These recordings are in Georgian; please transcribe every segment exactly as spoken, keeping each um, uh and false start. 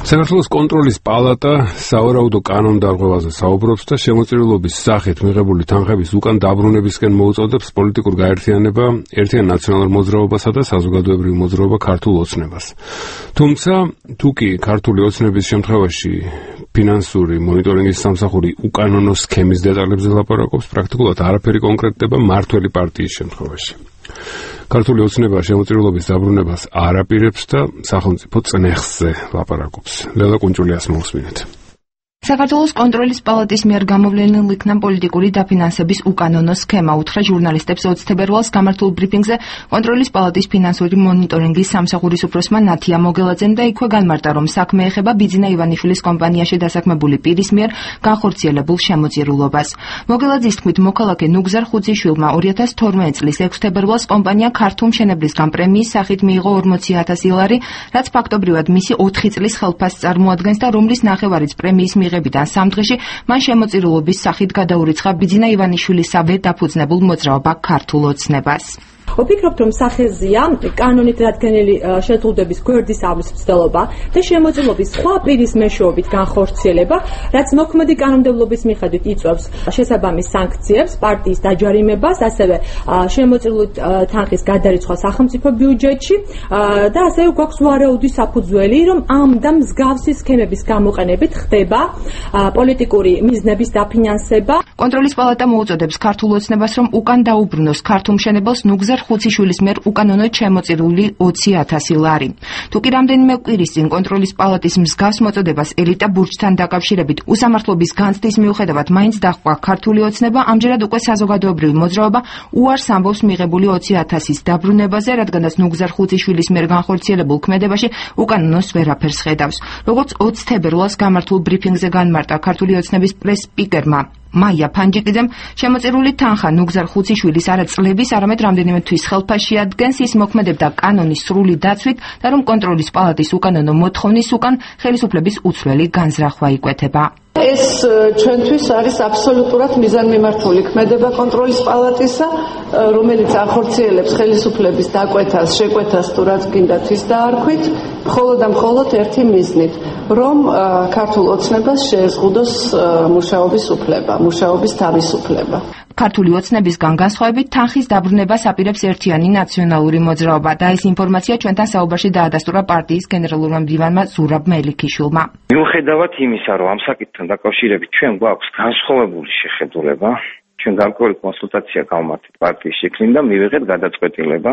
საქართველოს კონტროლის პალატა სავარაუდო კანონდარღვევაზე საუბრობს და შემოწირულობის სახით მიღებული თანხების უკან დაბრუნებისკენ მოუწოდებს პოლიტიკურ გაერთიანება ერთიან ნაციონალურ მოძრაობასა და საზოგადოებრივ მოძრაობა ქართულ ოცნებას. თუმცა, თუ კი ქართული ოცნების შემთხვევაში ფინანსური მონიტორინგის სამსახური უკანონო სქემის დეტალებზე ლაპარაკობს, პრაქტიკულად არაფერი კონკრეტდება მმართველი პარტიის შემთხვევაში. ქართული ოცნება შემოწირულობის დაბრუნებას არ აპირებს და სახელმწიფო წნეხზე ლაპარაკობს. ლელა კუნჭულიას მოვსმინეთ. საქართველოს კონტროლის პალატის მიერ გამოვლენილ იქნა პოლიტიკური დაფინანსების უკანონო სქემა, უთხრა ჟურნალისტებს ოცი თებერვალს გამართულ ბრიფინგზე კონტროლის პალატის ფინანსური მონიტორინგის სამსახურის უფროსმა ნათია მოგელაძემ და იქვე განმარტა, რომ საქმე ეხება ბიძინა ივანიშვილის კომპანიაში დასაქმებული პირის მიერ განხორციელებულ შემოწირულობას. მოგელაძის თქმით, მოქალაქე ნუგზარ ხუციშვილმა ორი ათას თორმეტი წლის ექვსი თებერვალს კომპანია ქართულ მშენებლისგან პრემიის სახით მიიღო ორმოცი ათასი ლარი, რაც ფაქტობრივად მისი ოთხი წლის ხელფასს წარმოადგენს და რომლის ნახევარიც პრემიის მიღებიდან სამ დღეში მან შემოწირულობის სახით გადაურიცხა ბიძინა ივანიშვილისავე დაფუძნებულ მოძრაობა ქართულ ოცნებას. ვფიქრობ, რომ სახეზეა კანონით დადგენილი შეზღუდვების გვერდის ავლის მცდელობა და შემოწირულობის სხვა პირის მეშვეობით განხორციელება, რაც მოქმედი კანონმდებლობის მიხედვით იწვევს შესაბამის სანქციებს, პარტიის დაჯარიმებას, ასევე შემოწირულული თანხის გადარიცხვა სახელმწიფო ბიუჯეტში და ასევე გვაქვს ვარაუდი საფუძველი, რომ ამ და მსგავსი სქემების გამოყენებით ხდება პოლიტიკური მიზნების დაფინანსება. კონტროლის პალატა მოუწოდებს ქართულ ოცნებას, რომ უკან დაუბრუნოს ქართულ მშენებელს ნუგზარ ხუციშვილის მიერ უკანონოდ შემოწირული ოცი ათასი ლარი. თუ კი რამდენიმე კვირის წინ კონტროლის პალატის მსგავს მოწოდებას ელიტა ბურჯთან დაკავშირებით უსამართლობის განცდის მიუხედავად მაინც დაჰყვა ქართული ოცნება, ამჯერად უკვე საზოგადოებრივი მოძრაობა უარს ამბობს მიღებული ოცი ათასის დაბრუნებაზე, რადგანაც ნუგზარ ხუციშვილის მიერ განხორციელებულ ქმედებაში უკანონოს ვერაფერს ხედავს. როგორც ოცი თებერვალს გამართულ ბრიფინგზე განმარტა ქართული ოცნების პრეს-სპიკერმა მაია ფანჯიკიძემ, შემოწირული თანხა ნუგზარ ხუციშვილის არა წლების, არამედ რამდენიმე თვის ხელფასში ადგენს, ის მოქმედებდა კანონის სრული დაცვით და რომ კონტროლის პალატის უკანონო მოთხოვნის უკან ხელისუფლების უცვლელი განზრახვა იკვეთება. ეს ჩვენთვის არის აბსოლუტურად მიზანმიმართული ქმედება კონტროლის პალატისა, რომელიც ახორციელებს ხელისუფლების დაკვეთას, შეკვეთას თუ რაც გინდათ ის დაარქვით, მხოლოდ და მხოლოდ ერთი მიზნით, რომ ქართულ ოცნებას შეეზღუდოს მუშაობის უფლება, მუშაობის თავისუფლება. ქართული ოცნებისგან განსხვავებით თანხის დაბრუნებას აპირებს ერთიანი ნაციონალური მოძრაობა და ეს ინფორმაცია ჩვენთან საუბარში დაადასტურა პარტიის გენერალურმა მდივანმა ზურაბ მელიქიშვილმა. მიუხედავად იმისა, რომ ამ საკითხთან დაკავშირებით ჩვენ გვაქვს განსხვავებული შეხედულება, ჩვენ გარკვეული კონსულტაცია გავმართეთ პარტიის შეკრին და მივიღეთ გადაწყვეტილება,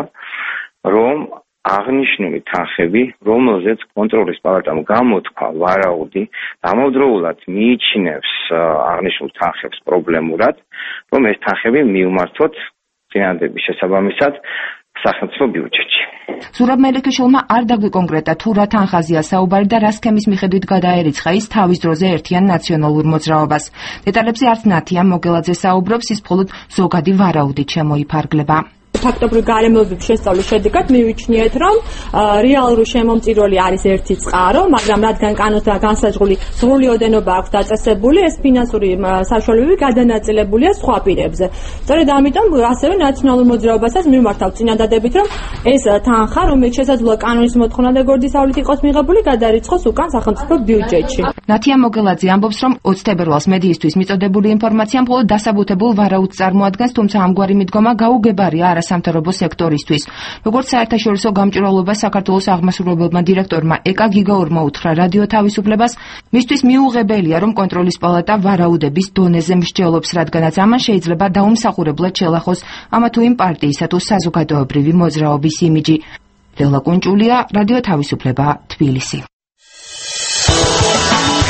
რომ აღნიშნული თანხები, რომელზეც კონტროლის პალატამ გამოთქვა ვარაუდი, ამავდროულად მიიჩნევს აღნიშნულ თანხებს პრობლემურად, რომ ეს თანხები მიუმართოთ წინადადების შესაბამისად სახელმწიფო ბიუჯეტში. ზურაბ მელიქიშვილმა არ დაგვიკონკრეტა თუ რა თანხაზეა საუბარი და რა სქემის მიხედვით გადაერიცხა ის თავის დროზე ერთიან ნაციონალურ მოძრაობას. დეტალებზე არც ნათია მოგელაძე საუბრობს, ის მხოლოდ ზოგადი ვარაუდით შემოიფარგლება. ფაქტობრივი გარემოებების შესწავლის შედეგად მივიჩნიეთ, რომ რეალური შემომწირველი არის ერთი წყარო, მაგრამ რადგან კანონთან განსაზღვრული სრული ოდენობა აქვს დაწესებული, ეს ფინანსური საშუალებები გადანაწილებულია სხვა პირებზე. სწორედ ამიტომ ასევე ნაციონალურ მოძრაობასაც მივმართავთ წინადადებით, რომ ეს თანხა, რომელიც შესაძლოა კანონის მოთხოვნა და გვერდისავლით იყოს მიღებული, გადარიცხოს უკან სახელმწიფო ბიუჯეტში. ნათია მოგელაძე ამბობს, რომ ოცი თებერვალს მედიისთვის მიწოდებული ინფორმაცია მხოლოდ დასაბუთებულ ვარაუდს წარმოადგენს, თუმცა ამგვარი მიდგომა გაუგებარია არასამთავრობო სექტორისთვის. როგორც საერთაშორისო გამჭვირვალობა საქართველოს აღმასრულებელმა დირექტორმა ეკა გიგაურმა უთხრა რადიო თავისუფლებას, მისთვის მიუღებელია, რომ კონტროლის პალატა ვარაუდების დონეზე მსჯელობს, რადგანაც ამან შეიძლება დაუმსახურებლად შელახოს ამა თუ იმ პარტიისა თუ საზოგადოებრივი მოძრაობის იმიჯი. ლელა კუნჭულია, რადიო თავისუფლება, თბილისი.